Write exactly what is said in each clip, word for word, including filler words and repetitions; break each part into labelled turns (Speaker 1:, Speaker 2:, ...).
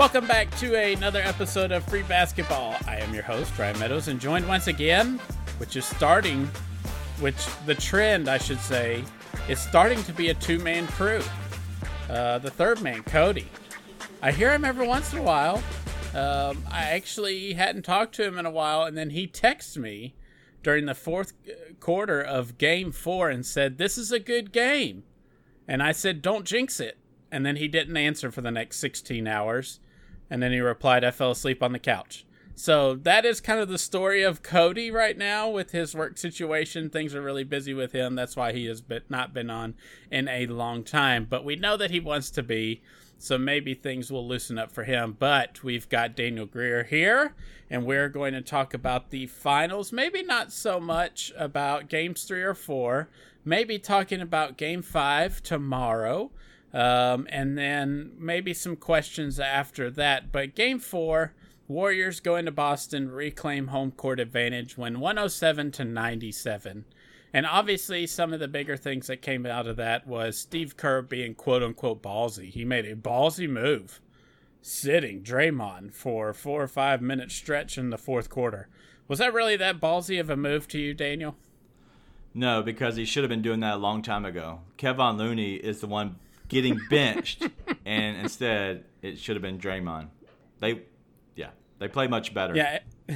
Speaker 1: Welcome back to another episode of Free Basketball. I am your host, Ryan Meadows, and joined once again, which is starting, which the trend, I should say, is starting to be a two-man crew. Uh, the third man, Cody. I hear him every once in a while. Um, I actually hadn't talked to him in a while, and then he texted me during the fourth quarter of game four and said, "This is a good game." And I said, "Don't jinx it." And then he didn't answer for the next sixteen hours. And then he replied, "I fell asleep on the couch." So that is kind of the story of Cody right now with his work situation. Things are really busy with him. That's why he has been, not been on in a long time. But we know that he wants to be. So maybe things will loosen up for him. But we've got Daniel Greer here. And we're going to talk about the finals. Maybe not so much about games three or four. Maybe talking about game five tomorrow. Um, and then maybe some questions after that. But game four, Warriors go into Boston, reclaim home court advantage, win one oh seven to ninety-seven. And obviously some of the bigger things that came out of that was Steve Kerr being quote-unquote ballsy. He made a ballsy move, sitting Draymond for a four or five minute stretch in the fourth quarter. Was that really that ballsy of a move to you, Daniel?
Speaker 2: No, because he should have been doing that a long time ago. Kevon Looney is the one getting benched, and instead it should have been Draymond. They, yeah, they play much better.
Speaker 1: Yeah.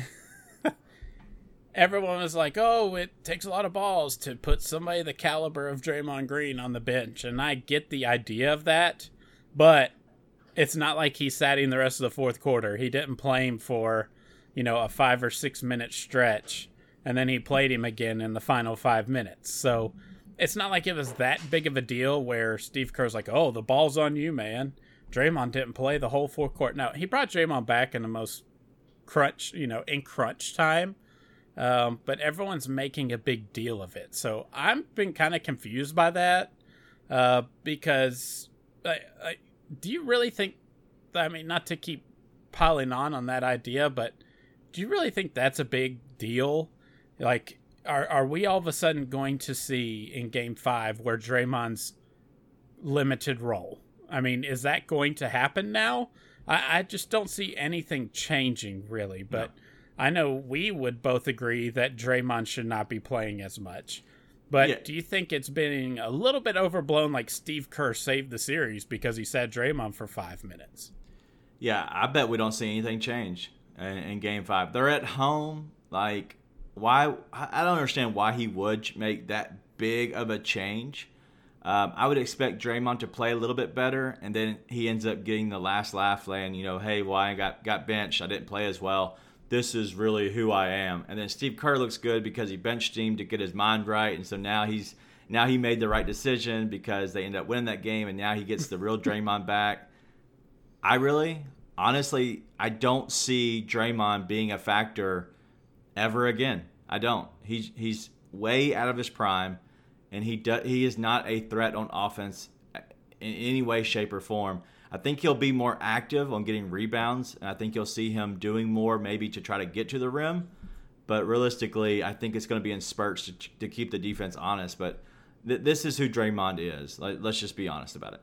Speaker 1: Everyone was like, "Oh, it takes a lot of balls to put somebody the caliber of Draymond Green on the bench," and I get the idea of that, but it's not like he sat in the rest of the fourth quarter. He didn't play him for, you know, a five or six minute stretch, and then he played him again in the final five minutes. So it's not like it was that big of a deal where Steve Kerr's like, "Oh, the ball's on you, man. Draymond didn't play the whole fourth quarter." No, he brought Draymond back in the most crunch, you know, in crunch time. Um, but everyone's making a big deal of it. So I've been kind of confused by that uh, because I, I, do you really think, I mean, not to keep piling on on that idea, but do you really think that's a big deal? Like, Are are we all of a sudden going to see in game five where Draymond's limited role? I mean, is that going to happen now? I, I just don't see anything changing, really. But no. I know we would both agree that Draymond should not be playing as much. But yeah. Do you think it's been a little bit overblown, like Steve Kerr saved the series because he sat Draymond for five minutes?
Speaker 2: Yeah, I bet we don't see anything change in, in game five. They're at home, like... Why? I don't understand why he would make that big of a change. Um, I would expect Draymond to play a little bit better, and then he ends up getting the last laugh, saying, you know, "Hey, well, I got got benched. I didn't play as well. This is really who I am." And then Steve Kerr looks good because he benched him to get his mind right, and so now he's now he made the right decision because they end up winning that game, and now he gets the real Draymond back. I really, honestly, I don't see Draymond being a factor ever again. I don't. He's he's way out of his prime, and he do, he is not a threat on offense in any way, shape, or form. I think he'll be more active on getting rebounds, and I think you'll see him doing more maybe to try to get to the rim. But realistically, I think it's going to be in spurts to, to keep the defense honest. But th- this is who Draymond is. Like, let's just be honest about it.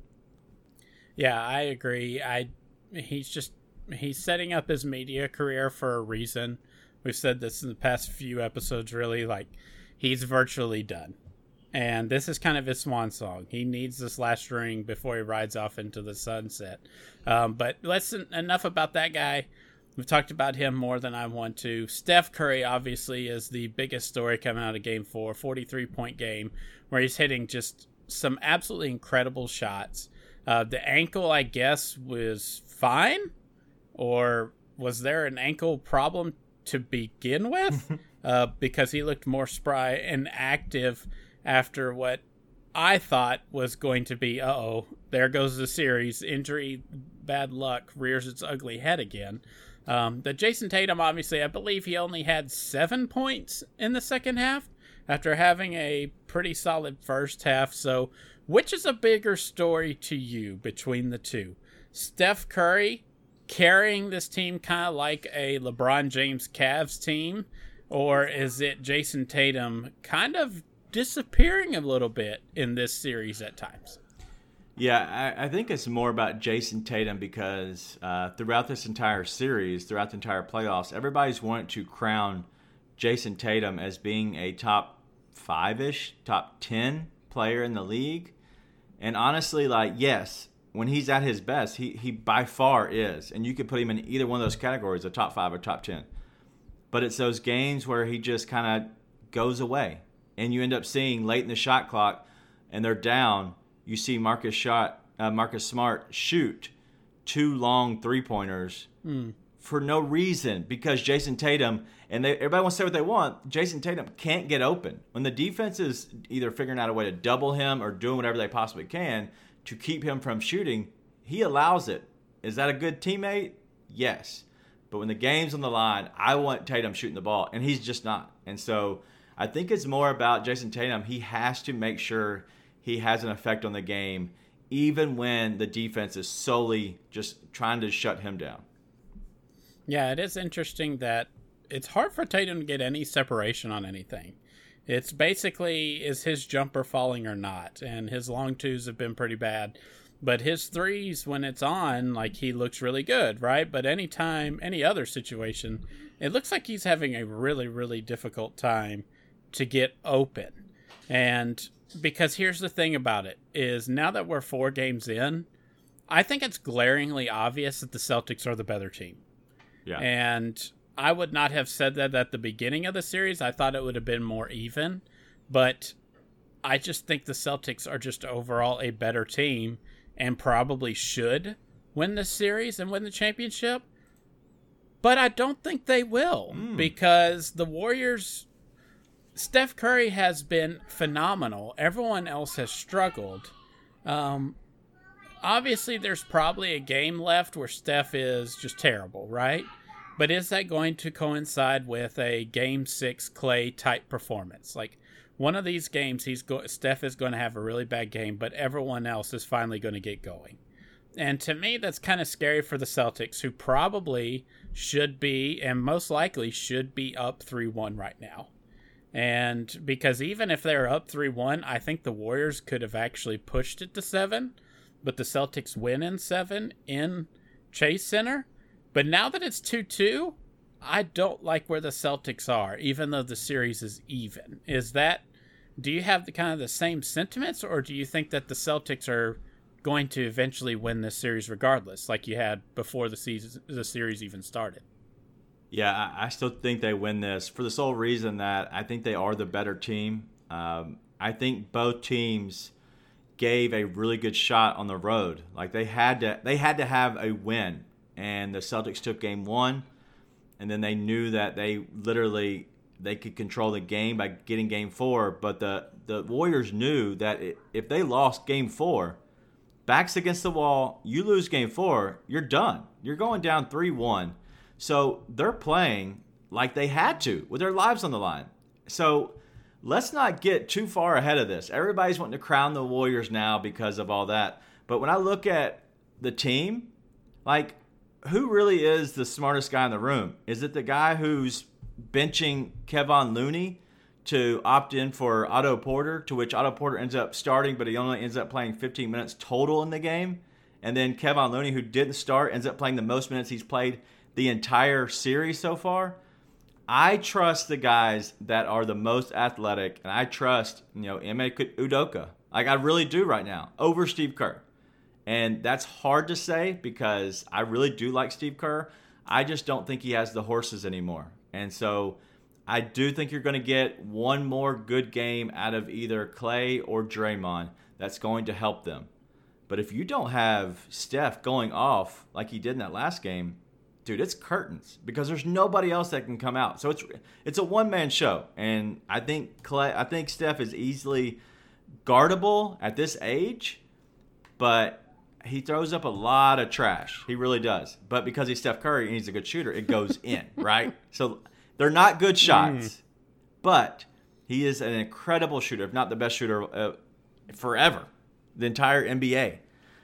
Speaker 1: Yeah, I agree. I he's just he's setting up his media career for a reason. We've said this in the past few episodes, really, like, he's virtually done. And this is kind of his swan song. He needs this last ring before he rides off into the sunset. Um, but let's enough about that guy. We've talked about him more than I want to. Steph Curry, obviously, is the biggest story coming out of game four, forty-three point game, where he's hitting just some absolutely incredible shots. Uh, the ankle, I guess, was fine? Or was there an ankle problem to begin with, uh, because he looked more spry and active after what I thought was going to be, uh-oh, there goes the series. Injury, bad luck, rears its ugly head again. Um, the Jason Tatum, obviously, I believe he only had seven points in the second half after having a pretty solid first half. So which is a bigger story to you between the two? Steph Curry carrying this team kind of like a LeBron James Cavs team, or is it Jason Tatum kind of disappearing a little bit in this series at times?
Speaker 2: Yeah, I, I think it's more about Jason Tatum because uh, throughout this entire series, throughout the entire playoffs, everybody's wanted to crown Jason Tatum as being a top five-ish, top ten player in the league. And honestly, like, yes, when he's at his best, he, he by far is. And you could put him in either one of those categories, a top five or top ten. But it's those games where he just kind of goes away. And you end up seeing late in the shot clock, and they're down, you see Marcus shot, uh, Marcus Smart shoot two long three-pointers mm. for no reason because Jason Tatum, and they, everybody wants to say what they want, Jason Tatum can't get open. When the defense is either figuring out a way to double him or doing whatever they possibly can to keep him from shooting, he allows it. Is that a good teammate? Yes. But when the game's on the line, I want Tatum shooting the ball, and he's just not. And so I think it's more about Jason Tatum. He has to make sure he has an effect on the game, even when the defense is solely just trying to shut him down.
Speaker 1: Yeah, it is interesting that it's hard for Tatum to get any separation on anything. It's basically, is his jumper falling or not? And his long twos have been pretty bad. But his threes, when it's on, like, he looks really good, right? But anytime, any other situation, it looks like he's having a really, really difficult time to get open. And because here's the thing about it, is now that we're four games in, I think it's glaringly obvious that the Celtics are the better team.
Speaker 2: Yeah.
Speaker 1: And I would not have said that at the beginning of the series. I thought it would have been more even. But I just think the Celtics are just overall a better team and probably should win this series and win the championship. But I don't think they will mm. because the Warriors... Steph Curry has been phenomenal. Everyone else has struggled. Um, obviously, there's probably a game left where Steph is just terrible, right? But is that going to coincide with a Game Six Clay type performance? Like one of these games, he's go- Steph is going to have a really bad game, but everyone else is finally going to get going. And to me, that's kind of scary for the Celtics, who probably should be, and most likely should be up three one right now. And because even if they're up three one, I think the Warriors could have actually pushed it to seven, but the Celtics win in seven in Chase Center. But now that it's two two, I don't like where the Celtics are, even though the series is even. Is that, do you have the kind of the same sentiments, or do you think that the Celtics are going to eventually win this series regardless, like you had before the season, the series even started?
Speaker 2: Yeah, I still think they win this for the sole reason that I think they are the better team. Um, I think both teams gave a really good shot on the road. Like they had to, they had to have a win, and the Celtics took game one, and then they knew that they literally they could control the game by getting game four. But the the Warriors knew that it, if they lost game four, backs against the wall, you lose game four, you're done. You're going down three one. So they're playing like they had to with their lives on the line. So let's not get too far ahead of this. Everybody's wanting to crown the Warriors now because of all that. But when I look at the team, like, who really is the smartest guy in the room? Is it the guy who's benching Kevon Looney to opt in for Otto Porter, to which Otto Porter ends up starting, but he only ends up playing fifteen minutes total in the game? And then Kevon Looney, who didn't start, ends up playing the most minutes he's played the entire series so far. I trust the guys that are the most athletic, and I trust, you know, Ime Udoka. Like I really do right now, over Steve Kerr. And that's hard to say because I really do like Steve Kerr. I just don't think he has the horses anymore. And so I do think you're going to get one more good game out of either Clay or Draymond that's going to help them. But if you don't have Steph going off like he did in that last game, dude, it's curtains because there's nobody else that can come out. So it's it's a one-man show, and I think Clay, I think Steph is easily guardable at this age, but he throws up a lot of trash. He really does. But because he's Steph Curry and he's a good shooter, it goes in, right? So they're not good shots, mm. but he is an incredible shooter, if not the best shooter uh, forever, the entire N B A.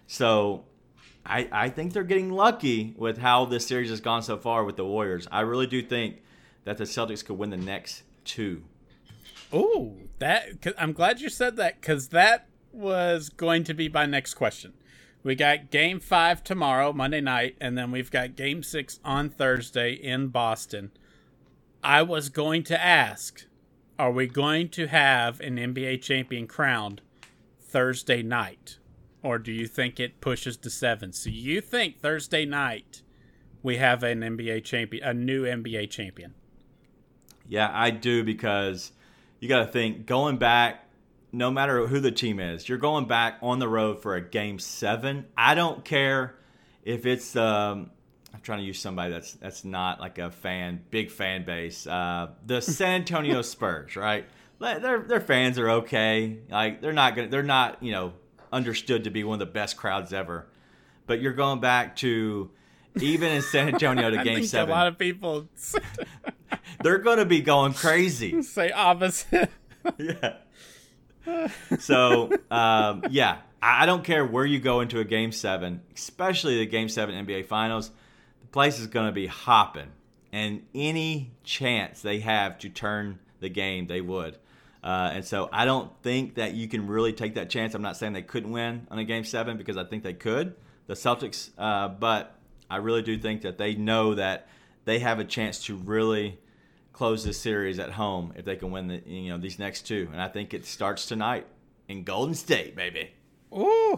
Speaker 2: So I, I think they're getting lucky with how this series has gone so far with the Warriors. I really do think that the Celtics could win the next two.
Speaker 1: Oh, that I'm glad you said that because that was going to be my next question. We got game five tomorrow, Monday night, and then we've got game six on Thursday in Boston. I was going to ask, are we going to have an N B A champion crowned Thursday night? Or do you think it pushes to seven? So you think Thursday night we have an N B A champion, a new N B A champion?
Speaker 2: Yeah, I do, because you got to think, going back, no matter who the team is, you're going back on the road for a game seven. I don't care if it's, um, I'm trying to use somebody that's that's not like a fan, big fan base. Uh, the San Antonio Spurs, right? Their their fans are okay. Like they're not gonna, they're not you know understood to be one of the best crowds ever. But you're going back to even in San Antonio to
Speaker 1: I
Speaker 2: game
Speaker 1: think
Speaker 2: seven.
Speaker 1: A lot of people
Speaker 2: they're going to be going crazy.
Speaker 1: Say opposite.
Speaker 2: Yeah. So, um, yeah, I don't care where you go into a game seven, especially the game seven N B A Finals. The place is going to be hopping, and any chance they have to turn the game, they would. Uh, and so I don't think that you can really take that chance. I'm not saying they couldn't win on a game seven, because I think they could, the Celtics. Uh, but I really do think that they know that they have a chance to really close this series at home if they can win the you know these next two. And I think it starts tonight in Golden State, baby.
Speaker 1: Ooh.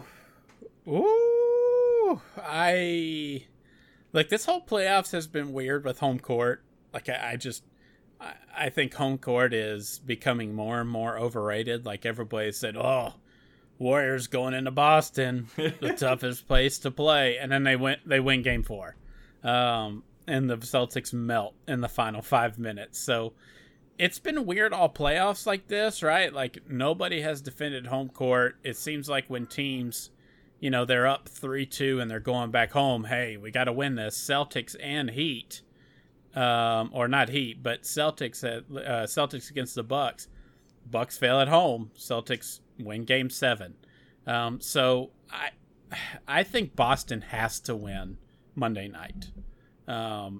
Speaker 1: Ooh. I like this whole playoffs has been weird with home court. Like I, I just I, I think home court is becoming more and more overrated. Like everybody said, oh, Warriors going into Boston, the toughest place to play, and then they went they win game four. Um And the Celtics melt in the final five minutes. So it's been weird all playoffs like this, right? Like nobody has defended home court. It seems like when teams, you know, they're up three two and they're going back home, hey, we got to win this. Celtics and Heat, um, or not Heat, but Celtics at, uh, Celtics against the Bucks. Bucks fail at home. Celtics win game seven. Um, so I, I think Boston has to win Monday night. Um,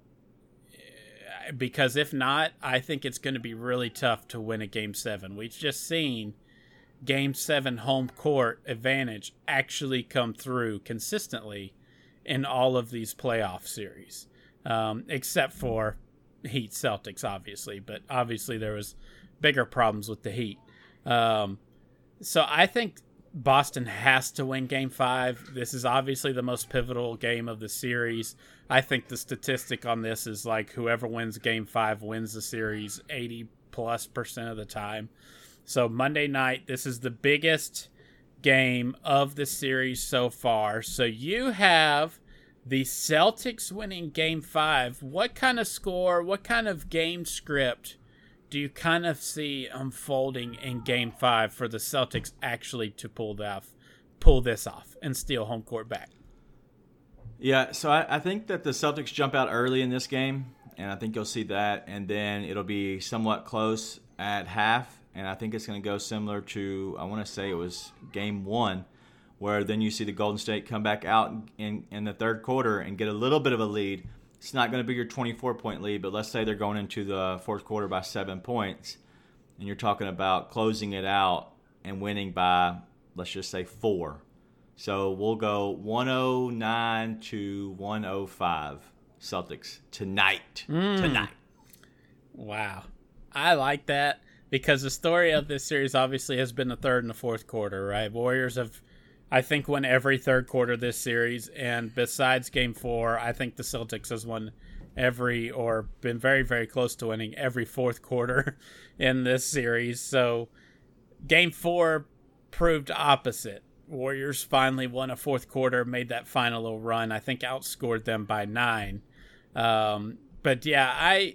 Speaker 1: because if not, I think it's going to be really tough to win a game seven. We've just seen game seven home court advantage actually come through consistently in all of these playoff series, um, except for Heat Celtics, obviously. But obviously there was bigger problems with the Heat. Um, so I think Boston has to win game five. This is obviously the most pivotal game of the series. I think the statistic on this is like whoever wins game five wins the series eighty plus percent of the time. So Monday night, this is the biggest game of the series so far. So you have the Celtics winning game five. What kind of score, what kind of game script do you kind of see unfolding in game five for the Celtics actually to pull that, pull this off and steal home court back?
Speaker 2: Yeah, so I, I think that the Celtics jump out early in this game, and I think you'll see that, and then it'll be somewhat close at half, and I think it's going to go similar to, I want to say it was game one, where then you see the Golden State come back out in, in the third quarter and get a little bit of a lead. It's not going to be your twenty-four point lead, but let's say they're going into the fourth quarter by seven points, and you're talking about closing it out and winning by, let's just say, four. So we'll go one oh nine to one oh five Celtics tonight.
Speaker 1: Mm.
Speaker 2: Tonight.
Speaker 1: Wow. I like that because the story of this series obviously has been the third and the fourth quarter, right? Warriors have, I think, won every third quarter this series, and besides game four, I think the Celtics has won every or been very, very close to winning every fourth quarter in this series. So game four proved opposite. Warriors finally won a fourth quarter, made that final little run. I think outscored them by nine. Um, but yeah, I,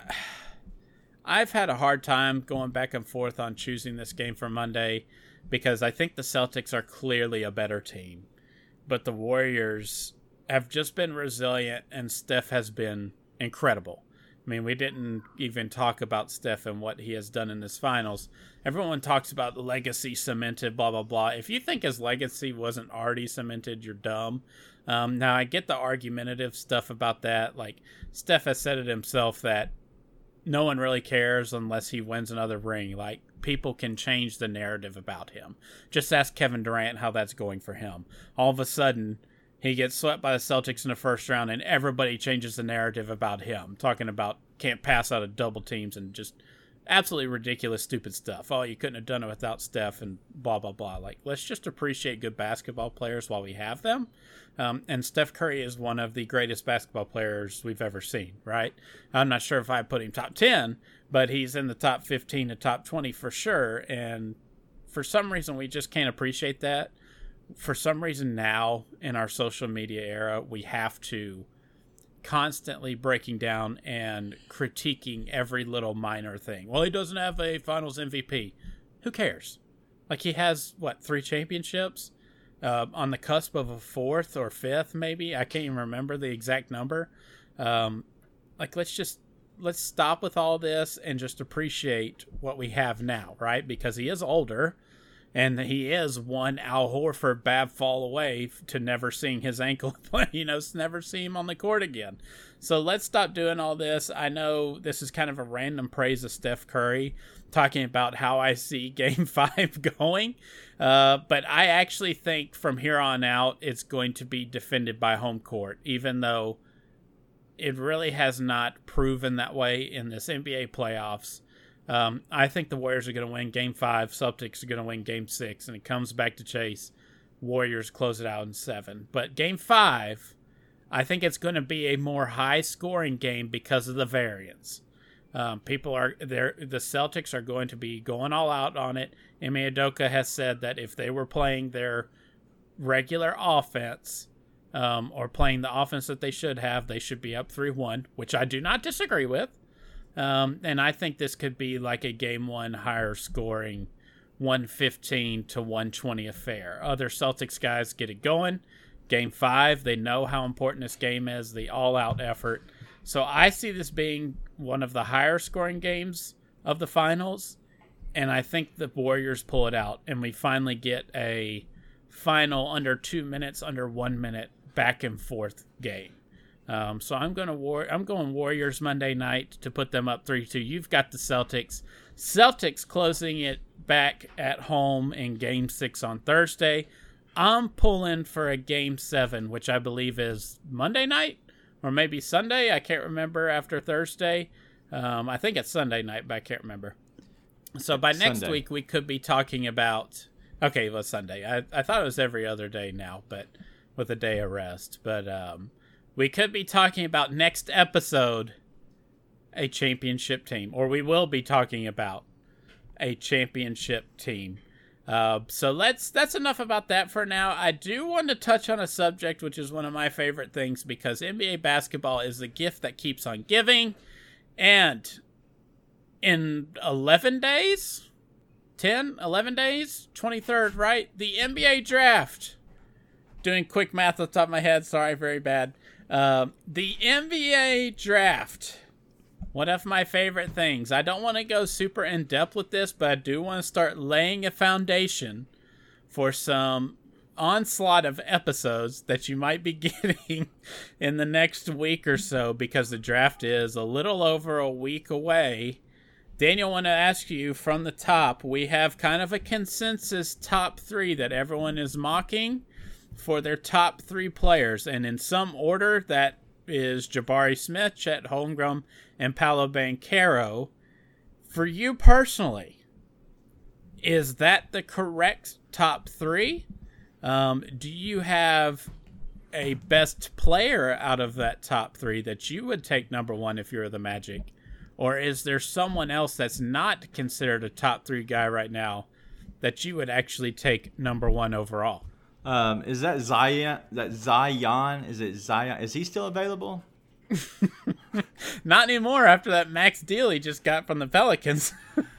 Speaker 1: I've had a hard time going back and forth on choosing this game for Monday because I think the Celtics are clearly a better team. But the Warriors have just been resilient, and Steph has been incredible. I mean, we didn't even talk about Steph and what he has done in this finals. Everyone talks about the legacy cemented, blah, blah, blah. If you think his legacy wasn't already cemented, you're dumb. Um, now, I get the argumentative stuff about that. Like, Steph has said it himself that no one really cares unless he wins another ring. Like, people can change the narrative about him. Just ask Kevin Durant how that's going for him. All of a sudden, he gets swept by the Celtics in the first round, and everybody changes the narrative about him, talking about can't pass out of double teams and just absolutely ridiculous, stupid stuff. Oh, you couldn't have done it without Steph and blah, blah, blah. Like, let's just appreciate good basketball players while we have them. Um, and Steph Curry is one of the greatest basketball players we've ever seen, right? I'm not sure if I put him top ten, but he's in the top fifteen to top twenty for sure. And for some reason, we just can't appreciate that. For some reason now in our social media era, we have to constantly breaking down and critiquing every little minor thing. Well, he doesn't have a finals M V P. Who cares? Like, he has, what, three championships? Uh, on the cusp of a fourth or fifth, maybe. I can't even remember the exact number. Um, like, let's just, let's stop with all this and just appreciate what we have now, right? Because he is older. And he is one Al Horford bad fall away to never seeing his ankle play, you know, never see him on the court again. So let's stop doing all this. I know this is kind of a random praise of Steph Curry, talking about how I see Game five going. Uh, but I actually think from here on out, it's going to be defended by home court, even though it really has not proven that way in this N B A playoffs. Um, I think the Warriors are going to win Game five. Celtics are going to win Game six. And it comes back to chase. Warriors close it out in seven. But Game five, I think it's going to be a more high-scoring game because of the variance. Um, people are there. The Celtics are going to be going all out on it. Ime Udoka has said that if they were playing their regular offense um, or playing the offense that they should have, they should be up three one, which I do not disagree with. Um, and I think this could be like a game one higher scoring one fifteen to one twenty affair. Other Celtics guys get it going. Game five, they know how important this game is, the all-out effort. So I see this being one of the higher scoring games of the finals. And I think the Warriors pull it out. And we finally get a final under two minutes, under one minute back and forth game. Um, so I'm going to war- I'm going Warriors Monday night to put them up three two. You've got the Celtics. Celtics closing it back at home in Game six on Thursday. I'm pulling for a Game seven, which I believe is Monday night or maybe Sunday. I can't remember after Thursday. Um, I think it's Sunday night, but I can't remember. So by next
Speaker 2: Sunday.
Speaker 1: week, we could be talking about... Okay, well, Sunday. I, I thought it was every other day now, but with a day of rest. But... Um, we could be talking about next episode a championship team, or we will be talking about a championship team. Uh, so let's that's enough about that for now. I do want to touch on a subject which is one of my favorite things because N B A basketball is the gift that keeps on giving. And in eleven days, ten, eleven days, twenty-third, right? The N B A draft. Doing quick math off the top of my head. Sorry, very bad. Uh, the N B A draft, one of my favorite things. I don't want to go super in-depth with this, but I do want to start laying a foundation for some onslaught of episodes that you might be getting in the next week or so because the draft is a little over a week away. Daniel, I want to ask you from the top, we have kind of a consensus top three that everyone is mocking for their top three players, and in some order, that is Jabari Smith, Chet Holmgren, and Paolo Banchero. For you personally, is that the correct top three? Um, do you have a best player out of that top three that you would take number one if you're the Magic? Or is there someone else that's not considered a top three guy right now that you would actually take number one overall?
Speaker 2: Um, is that Zion? That Zion? Is it Zion? Is he still available?
Speaker 1: Not anymore after that max deal he just got from the Pelicans.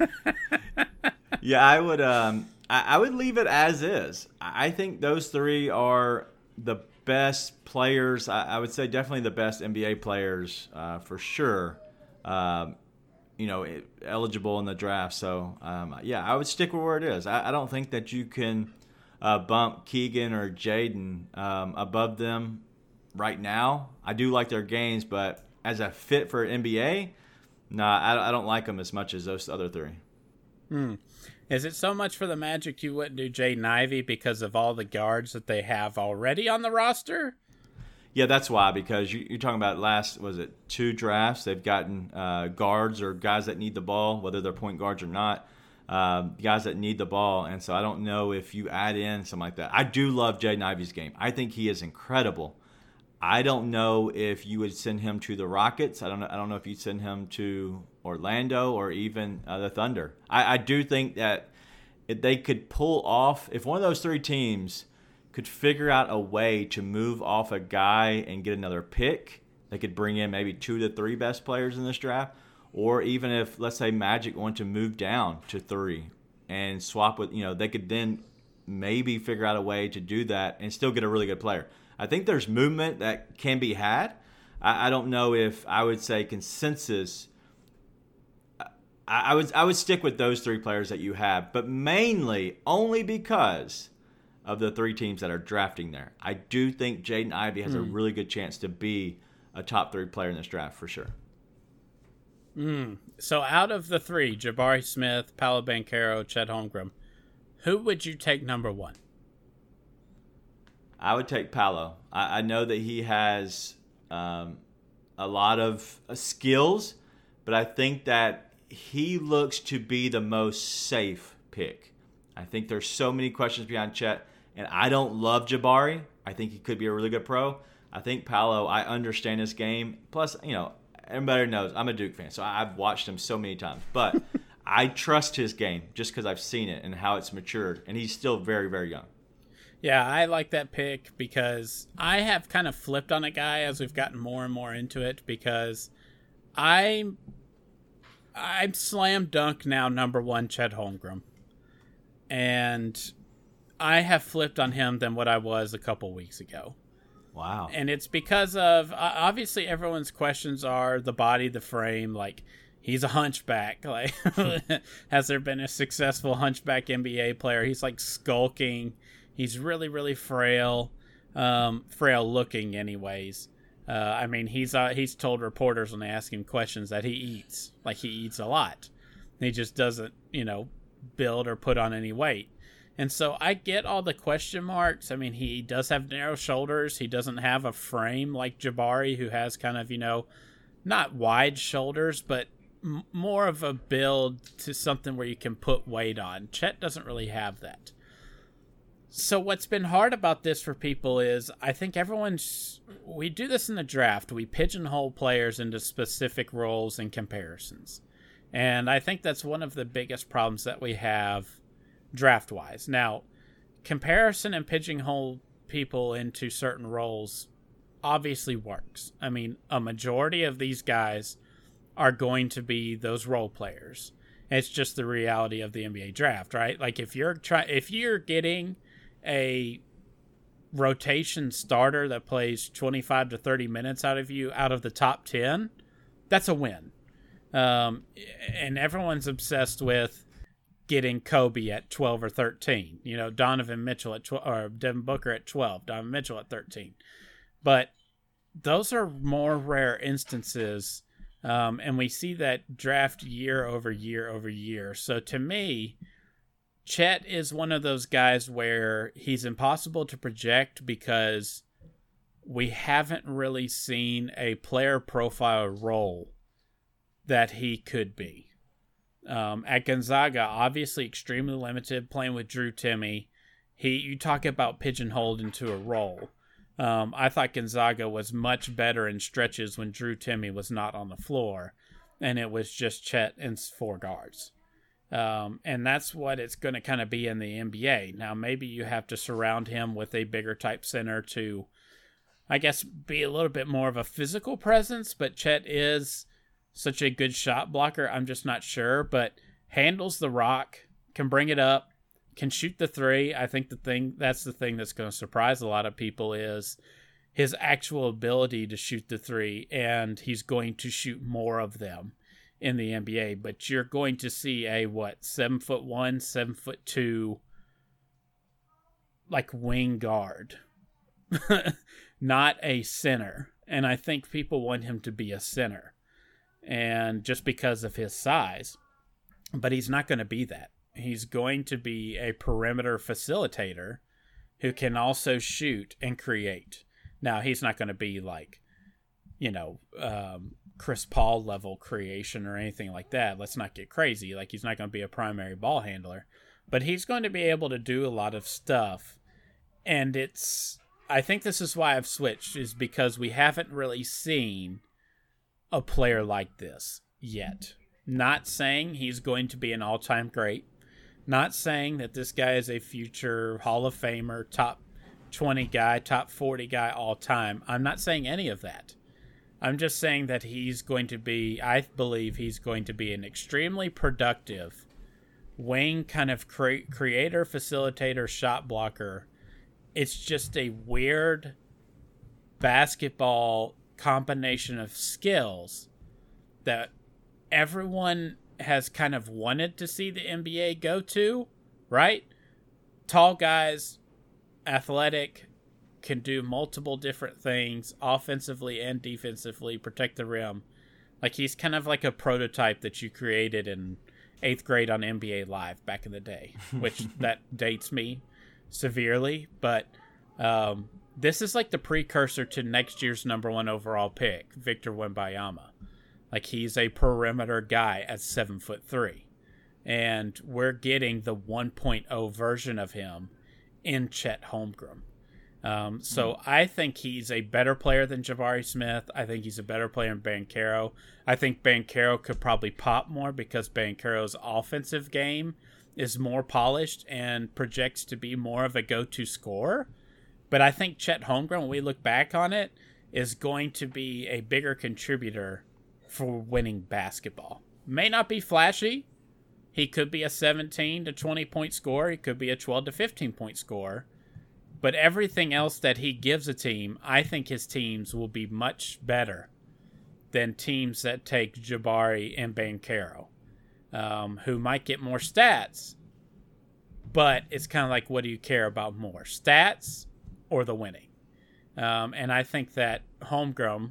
Speaker 2: Yeah, I would. Um, I, I would leave it as is. I think those three are the best players. I, I would say definitely the best N B A players uh, for sure. Um, you know, it, eligible in the draft. So um, yeah, I would stick with where it is. I, I don't think that you can. Uh, bump Keegan or Jaden um, above them right now. I do like their games, but as a fit for N B A, No, I, I don't like him as much as those other three.
Speaker 1: Hmm. Is it so much for the Magic you wouldn't do Jaden Ivey because of all the guards that they have already on the roster?
Speaker 2: Yeah, that's why, because you, you're talking about last, was it two drafts? They've gotten uh, guards or guys that need the ball, whether they're point guards or not, um, guys that need the ball. And so I don't know if you add in something like that. I do love Jaden Ivey's game. I think he is incredible. I don't know if you would send him to the Rockets. I don't know. I don't know if you'd send him to Orlando or even uh, the Thunder. I, I do think that if they could pull off, if one of those three teams could figure out a way to move off a guy and get another pick, they could bring in maybe two to three best players in this draft. Or even if, let's say, Magic want to move down to three and swap with, you know, they could then maybe figure out a way to do that and still get a really good player. I think there's movement that can be had. I, I don't know if I would say consensus. I, I would I would stick with those three players that you have, but mainly only because of the three teams that are drafting there. I do think Jaden Ivey has mm. a really good chance to be a top three player in this draft for sure.
Speaker 1: Mm. So out of the three, Jabari Smith, Paolo Banchero, Chet Holmgren, who would you take number one?
Speaker 2: I would take Paolo. I, I know that he has um, a lot of uh, skills, but I think that he looks to be the most safe pick. I think there's so many questions behind Chet, and I don't love Jabari. I think he could be a really good pro. I think Paolo, I understand his game. Plus, you know, everybody knows I'm a Duke fan, so I've watched him so many times. But I trust his game just because I've seen it and how it's matured, and he's still very, very young.
Speaker 1: Yeah, I like that pick because I have kind of flipped on a guy as we've gotten more and more into it because I'm I'm slam dunk now number one Chet Holmgren. And I have flipped on him than what I was a couple weeks ago.
Speaker 2: Wow.
Speaker 1: And it's because of, obviously everyone's questions are the body, the frame, like he's a hunchback. Like, has there been a successful hunchback N B A player? He's like skulking. He's really, really frail, um, frail looking anyways. Uh, I mean, he's uh, he's told reporters when they ask him questions that he eats, like he eats a lot. He just doesn't, you know, build or put on any weight. And so I get all the question marks. I mean, he does have narrow shoulders. He doesn't have a frame like Jabari, who has kind of, you know, not wide shoulders, but m- more of a build to something where you can put weight on. Chet doesn't really have that. So what's been hard about this for people is I think everyone's, we do this in the draft. We pigeonhole players into specific roles and comparisons. And I think that's one of the biggest problems that we have draft-wise. Now, comparison and pigeonhole people into certain roles obviously works. I mean, a majority of these guys are going to be those role players. It's just the reality of the N B A draft, right? Like if you're try- if you're getting a rotation starter that plays twenty-five to thirty minutes out of you out of the top ten, that's a win. Um, and everyone's obsessed with getting Kobe at twelve or thirteen, you know, Donovan Mitchell at twelve, or Devin Booker at twelve, Donovan Mitchell at thirteen. But those are more rare instances. Um, and we see that draft year over year over year. So to me, Chet is one of those guys where he's impossible to project because we haven't really seen a player profile role that he could be. Um, at Gonzaga, obviously extremely limited, playing with Drew Timme. He, you talk about pigeonholed into a role. Um, I thought Gonzaga was much better in stretches when Drew Timme was not on the floor, and it was just Chet and four guards. Um, and that's what it's going to kind of be in the N B A. Now, maybe you have to surround him with a bigger type center to, I guess, be a little bit more of a physical presence, but Chet is such a good shot blocker, I'm just not sure, but handles the rock, can bring it up, can shoot the three. I think the thing that's the thing that's going to surprise a lot of people is his actual ability to shoot the three, and he's going to shoot more of them in the N B A. But you're going to see a what seven foot one, seven foot two, like wing guard, not a center. And I think people want him to be a center. and just because of his size. But he's not going to be that. He's going to be a perimeter facilitator who can also shoot and create. Now, he's not going to be like, you know, um, Chris Paul level creation or anything like that. Let's not get crazy. Like, he's not going to be a primary ball handler. But he's going to be able to do a lot of stuff. And it's, I think this is why I've switched, is because we haven't really seen a player like this yet. Not saying he's going to be an all-time great. Not saying that this guy is a future Hall of Famer, top twenty guy, top forty guy all time. I'm not saying any of that. I'm just saying that he's going to be, I believe he's going to be an extremely productive wing kind of cre- creator, facilitator, shot blocker. It's just a weird basketball combination of skills that everyone has kind of wanted to see the N B A go to, right? Tall guys, athletic, can do multiple different things offensively and defensively, protect the rim. Like, he's kind of like a prototype that you created in eighth grade on N B A Live back in the day, which that dates me severely. But um, this is like the precursor to next year's number one overall pick, Victor Wembanyama. Like, he's a perimeter guy at seven foot three. And we're getting the one point oh version of him in Chet Holmgren. Um, so mm. I think he's a better player than Jabari Smith. I think he's a better player than Banchero. I think Banchero could probably pop more because Banchero's offensive game is more polished and projects to be more of a go-to scorer. But I think Chet Holmgren, when we look back on it, is going to be a bigger contributor for winning basketball. May not be flashy. He could be a seventeen to twenty point scorer. He could be a twelve to fifteen point scorer. But everything else that he gives a team, I think his teams will be much better than teams that take Jabari and Banchero, um, who might get more stats. But it's kind of like, what do you care about more, stats or the winning? Um, and I think that Holmgren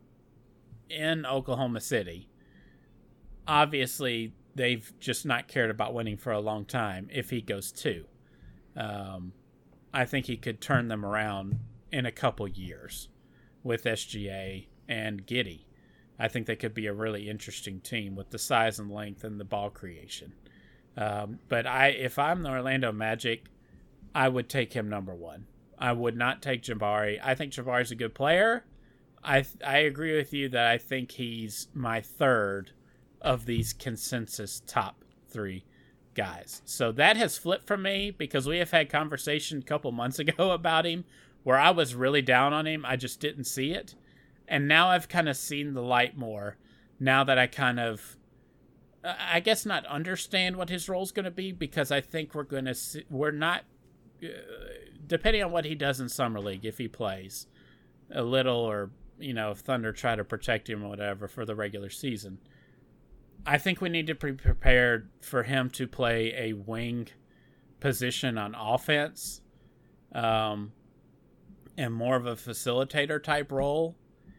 Speaker 1: in Oklahoma City, obviously they've just not cared about winning for a long time if he goes two. Um, I think he could turn them around in a couple years with S G A and Giddey. I think they could be a really interesting team with the size and length and the ball creation. Um, but I, if I'm the Orlando Magic, I would take him number one. I would not take Jabari. I think Jabari's a good player. I I agree with you that I think he's my third of these consensus top three guys. So that has flipped for me because we have had conversation a couple months ago about him where I was really down on him. I just didn't see it. And now I've kind of seen the light more now that I kind of, I guess not understand what his role is going to be, because I think we're going to see, we're not, uh, depending on what he does in Summer League, if he plays a little or, you know, if Thunder try to protect him or whatever for the regular season, I think we need to be prepared for him to play a wing position on offense, um, and more of a facilitator type role,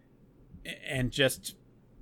Speaker 1: and just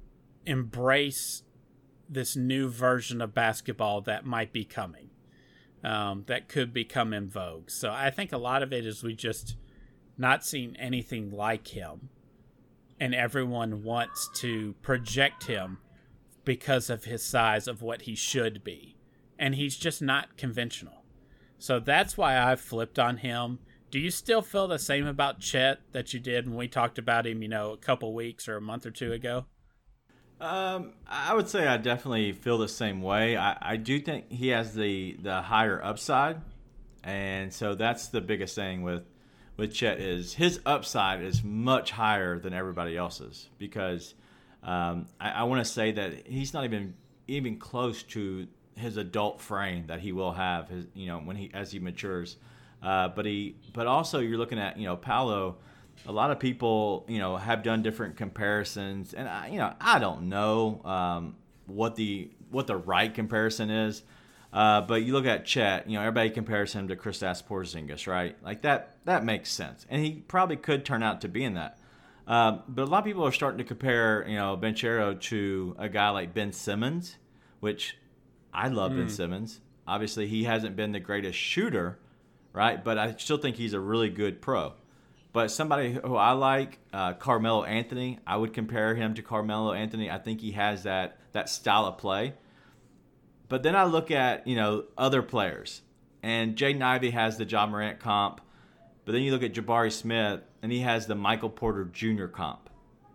Speaker 1: embrace this new version of basketball that might be coming, um, that could become in vogue. So I think a lot of it is we just not seen anything like him, and everyone wants to project him because of his size of what he should be. And he's just not conventional. So that's why I flipped on him. Do you still feel the same about Chet that you did when we talked about him, you know, a couple weeks or a month or two ago?
Speaker 2: Um, I would say I definitely feel the same way. I, I do think he has the, the higher upside. And so that's the biggest thing with, with Chet is his upside is much higher than everybody else's, because Um, I, I want to say that he's not even even close to his adult frame that he will have, his, you know, when he as he matures. Uh, but he, but also you're looking at, you know, Paolo. A lot of people, you know, have done different comparisons, and I, you know, I don't know um, what the what the right comparison is. Uh, but you look at Chet, you know, everybody compares him to Kristaps Porzingis, right? Like that that makes sense, and he probably could turn out to be in that. Um, but a lot of people are starting to compare, you know, Banchero to a guy like Ben Simmons, which I love mm. Ben Simmons. Obviously, he hasn't been the greatest shooter, right? But I still think he's a really good pro. But somebody who I like, uh, Carmelo Anthony, I would compare him to Carmelo Anthony. I think he has that that style of play. But then I look at, you know, other players. And Jaden Ivey has the Ja Morant comp. But then you look at Jabari Smith, and he has the Michael Porter Junior comp.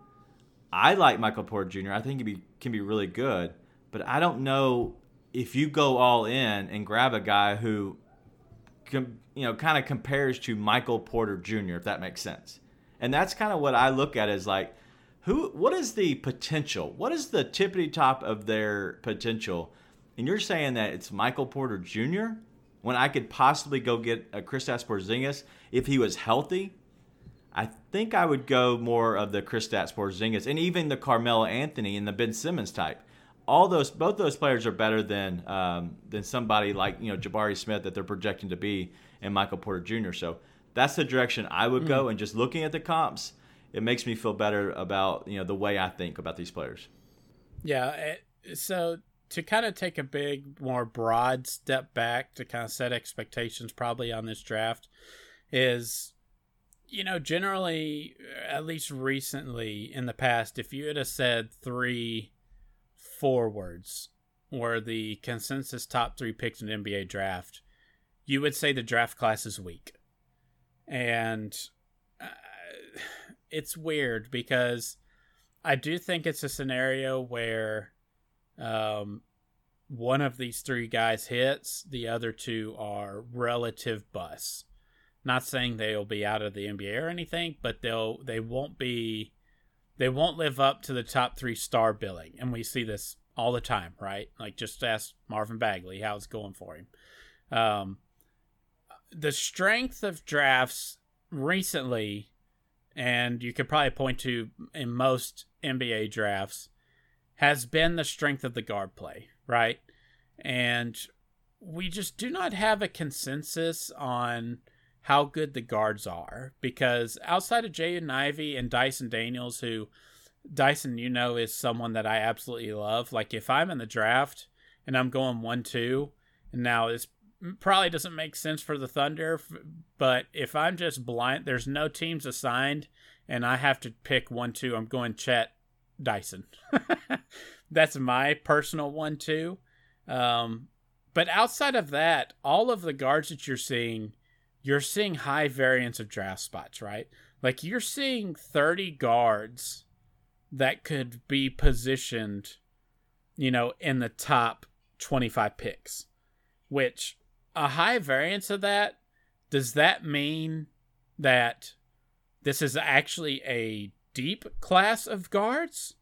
Speaker 2: I like Michael Porter Junior I think he be, can be really good. But I don't know if you go all in and grab a guy who, com, you know, kind of compares to Michael Porter Junior, if that makes sense. And that's kind of what I look at as like, who? What is the potential? What is the tippity top of their potential? And you're saying that it's Michael Porter Junior when I could possibly go get a Kristaps Porzingis if he was healthy? I think I would go more of the Kristaps Porzingis and even the Carmelo Anthony and the Ben Simmons type. All those, both those players are better than um, than somebody like, you know, Jabari Smith that they're projecting to be and Michael Porter Junior So that's the direction I would go. Mm. And just looking at the comps, it makes me feel better about, you know, the way I think about these players.
Speaker 1: Yeah. So to kind of take a big, more broad step back to kind of set expectations probably on this draft is, you know, generally, at least recently in the past, if you had have said three forwards were the consensus top three picks in the N B A draft, you would say the draft class is weak. And uh, it's weird because I do think it's a scenario where um, one of these three guys hits, the other two are relative busts. Not saying they'll be out of the N B A or anything, but they'll they won't be they won't live up to the top three star billing. And we see this all the time, right? Like just ask Marvin Bagley how it's going for him. Um, the strength of drafts recently, and you could probably point to in most N B A drafts, has been the strength of the guard play, right? And we just do not have a consensus on how good the guards are, because outside of Jaden Ivey and Dyson Daniels, who Dyson, you know, is someone that I absolutely love. Like if I'm in the draft and I'm going one, two, and now this probably doesn't make sense for the Thunder, but if I'm just blind, there's no teams assigned and I have to pick one, two, I'm going Chet Dyson. That's my personal one, two. Um, but outside of that, all of the guards that you're seeing, you're seeing high variance of draft spots, right? Like you're seeing thirty guards that could be positioned, you know, in the top twenty-five picks, which a high variance of that, does that mean that this is actually a deep class of guards?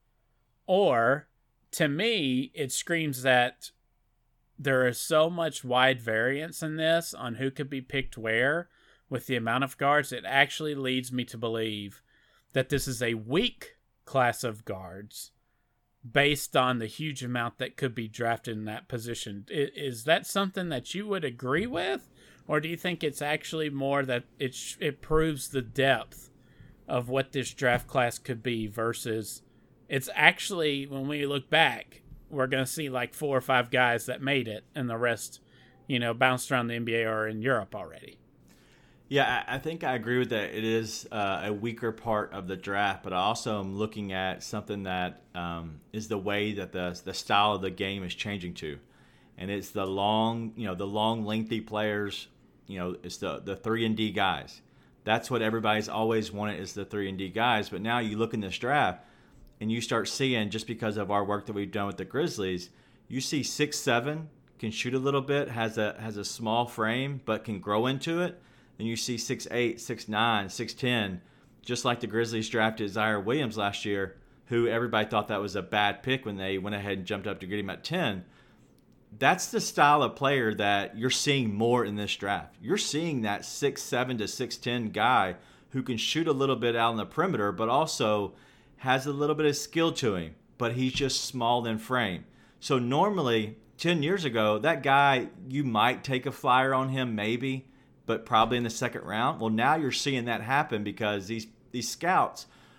Speaker 1: Or to me, it screams that there is so much wide variance in this on who could be picked where with the amount of guards. It actually leads me to believe that this is a weak class of guards based on the huge amount that could be drafted in that position. Is that something that you would agree with? Or do you think it's actually more that it, it proves the depth of what this draft class could be versus it's actually, when we look back, we're going to see like four or five guys that made it and the rest, you know, bounced around the N B A or in Europe already.
Speaker 2: Yeah, I think I agree with that. It is uh, a weaker part of the draft, but I also am looking at something that um, is the way that the the style of the game is changing to, and it's the long, you know, the long, lengthy players. You know, it's the the three and D guys. That's what everybody's always wanted, is the three and D guys. But now you look in this draft, and you start seeing, just because of our work that we've done with the Grizzlies, you see six seven can shoot a little bit, has a has a small frame, but can grow into it. And you see six eight, six nine, six ten, just like the Grizzlies drafted Zaire Williams last year, who everybody thought that was a bad pick when they went ahead and jumped up to get him at ten. That's the style of player that you're seeing more in this draft. You're seeing that six seven to six ten guy who can shoot a little bit out on the perimeter, but also has a little bit of skill to him, but he's just small in frame. So normally, ten years ago, that guy, you might take a flyer on him maybe, but probably in the second round. Well, now you're seeing that happen because these these scouts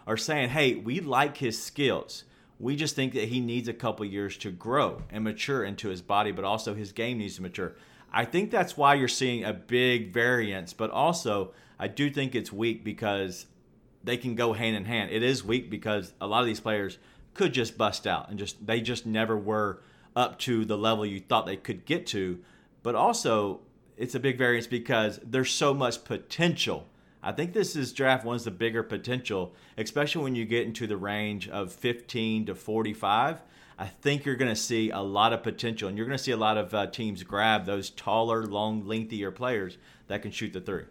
Speaker 2: are saying, hey, we like his skills. We just think that he needs a couple years to grow and mature into his body, but also his game needs to mature. I think that's why you're seeing a big variance, but also I do think it's weak because they can go hand in hand. It is weak because a lot of these players could just bust out and just they just never were up to the level you thought they could get to. But also, it's a big variance because there's so much potential. I think this is draft one's the bigger potential, especially when you get into the range of fifteen to forty-five. I think you're going to see a lot of potential, and you're going to see a lot of uh, teams grab those taller, long, lengthier players that can shoot the three.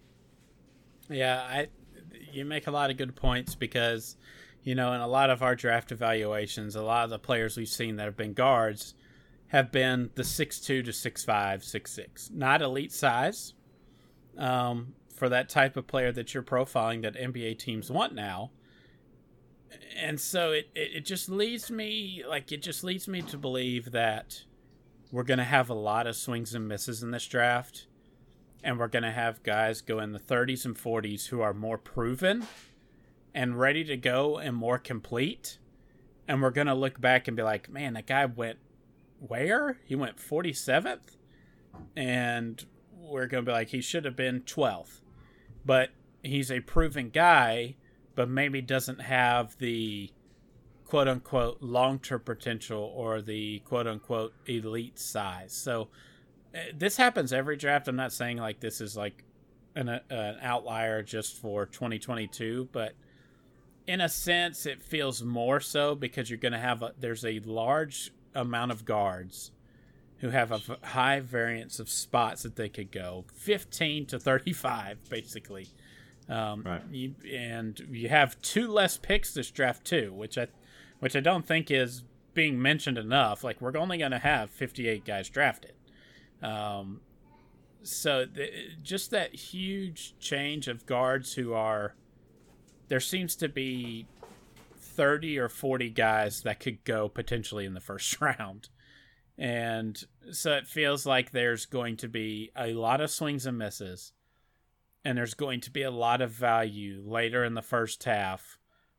Speaker 1: Yeah, I you make a lot of good points because, you know, in a lot of our draft evaluations, a lot of the players we've seen that have been guards have been the six two to six five, six six. Not elite size um, for that type of player that you're profiling that N B A teams want now. And so it, it, it just leads me, like, it just leads me to believe that we're going to have a lot of swings and misses in this draft. And we're going to have guys go in the thirties and forties who are more proven and ready to go and more complete. And we're going to look back and be like, man, that guy went where? He went forty-seventh? And we're going to be like, he should have been twelfth. But he's a proven guy, but maybe doesn't have the quote-unquote long-term potential or the quote-unquote elite size. So this happens every draft. I'm not saying like this is like an, uh, an outlier just for twenty twenty-two, but in a sense it feels more so because you're going to have a, there's a large amount of guards who have a high variance of spots that they could go fifteen to thirty-five basically. Um,
Speaker 2: right.
Speaker 1: You, and you have two less picks this draft too, which I, which I don't think is being mentioned enough. Like we're only going to have fifty-eight guys drafted. Um, so the, just that huge change of guards who are, there seems to be thirty or forty guys that could go potentially in the first round. And so it feels like there's going to be a lot of swings and misses. And there's going to be a lot of value later in the first half,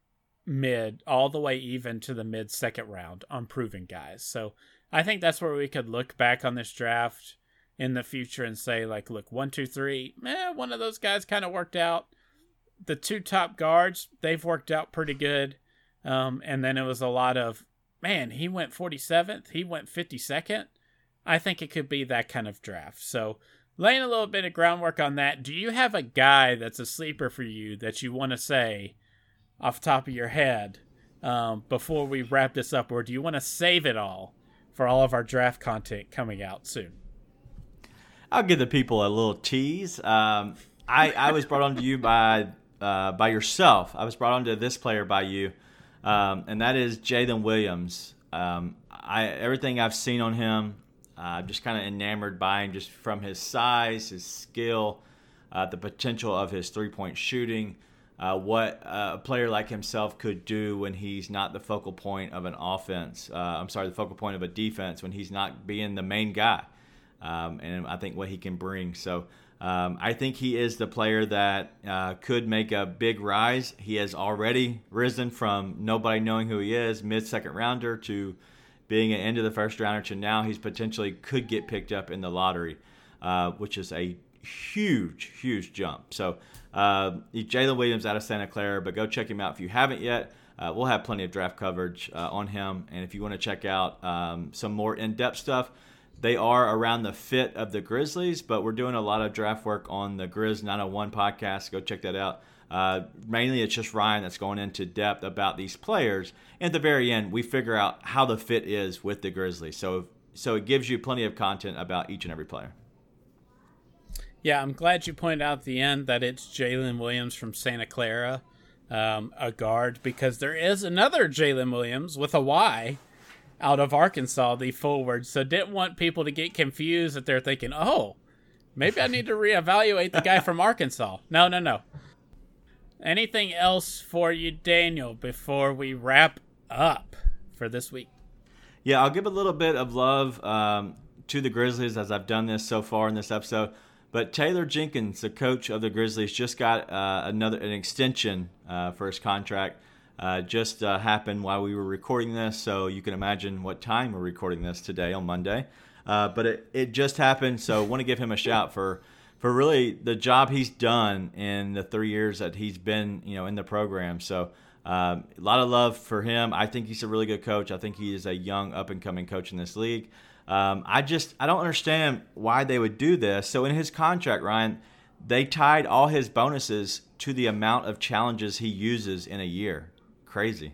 Speaker 1: mid, all the way even to the mid second round on proven guys. So I think that's where we could look back on this draft in the future and say, like, look, one, two, three, eh, one of those guys kind of worked out. The two top guards, they've worked out pretty good. Um, and then it was a lot of, man, he went forty-seventh, he went fifty-second. I think it could be that kind of draft. So laying a little bit of groundwork on that, do you have a guy that's a sleeper for you that you want to say off the top of your head um, before we wrap this up? Or do you want to save it all for all of our draft content coming out soon?
Speaker 2: I'll give the people a little tease. Um, I, I was brought on to you by uh, by yourself. I was brought on to this player by you, um, and that is Jalen Williams. Um, I everything I've seen on him, uh, I'm just kind of enamored by him, just from his size, his skill, uh, the potential of his three-point shooting, uh, what uh, a player like himself could do when he's not the focal point of an offense. Uh, I'm sorry, the focal point of a defense when he's not being the main guy. Um, and I think what he can bring. So um, I think he is the player that uh, could make a big rise. He has already risen from nobody knowing who he is, mid-second rounder, to being an end of the first rounder, to now he's potentially could get picked up in the lottery, uh, which is a huge, huge jump. So uh, Jalen Williams out of Santa Clara, but go check him out if you haven't yet. Uh, we'll have plenty of draft coverage uh, on him. And if you want to check out um, some more in-depth stuff, they are around the fit of the Grizzlies, but we're doing a lot of draft work on the Grizz nine oh one podcast. Go check that out. Uh, mainly, it's just Ryan that's going into depth about these players. And at the very end, we figure out how the fit is with the Grizzlies. So, so it gives you plenty of content about each and every player.
Speaker 1: Yeah, I'm glad you pointed out at the end that it's Jalen Williams from Santa Clara, um, a guard, because there is another Jalen Williams with a Y out of Arkansas, the forward. So didn't want people to get confused that they're thinking, oh, maybe I need to reevaluate the guy from Arkansas. No, no, no. Anything else for you, Daniel, before we wrap up for this week?
Speaker 2: Yeah, I'll give a little bit of love um, to the Grizzlies as I've done this so far in this episode. But Taylor Jenkins, the coach of the Grizzlies, just got uh, another an extension uh, for his contract. Uh, just uh, happened while we were recording this, so you can imagine what time we're recording this today on Monday. Uh, but it, it just happened, so I want to give him a shout for for really the job he's done in the three years that he's been, you know, in the program. So um, a lot of love for him. I think he's a really good coach. I think he is a young, up-and-coming coach in this league. Um, I just I don't understand why they would do this. So in his contract, Ryan, they tied all his bonuses to the amount of challenges he uses in a year. Crazy.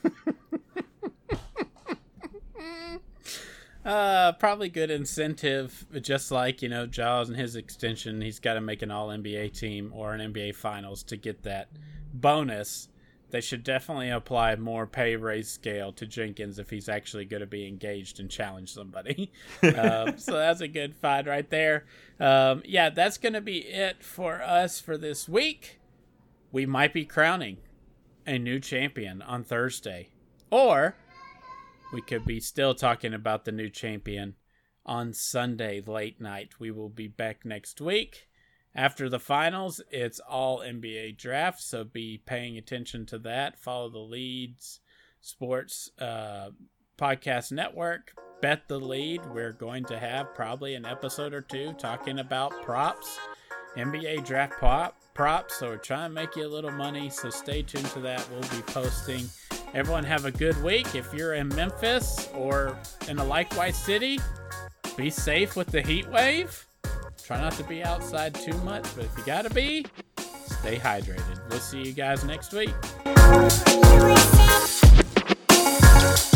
Speaker 1: uh, probably good incentive, just like, you know, Jaws and his extension. He's got to make an all N B A team or an N B A Finals to get that bonus. They should definitely apply more pay raise scale to Jenkins if he's actually going to be engaged and challenge somebody. um, so that's a good find right there. Um, yeah, that's going to be it for us for this week. We might be crowning a new champion on Thursday, or we could be still talking about the new champion on Sunday late night. We will be back next week. After the finals, it's all N B A draft, so be paying attention to that. Follow the Leads Sports uh, Podcast Network. Bet the Lead. We're going to have probably an episode or two talking about props, N B A draft pop. props, so we're trying to make you a little money, so stay tuned to that. We'll be posting. Everyone have a good week. If you're in Memphis or in a likewise city, be safe with the heat wave. Try not to be outside too much, but if you gotta be, stay hydrated. We'll see you guys next week.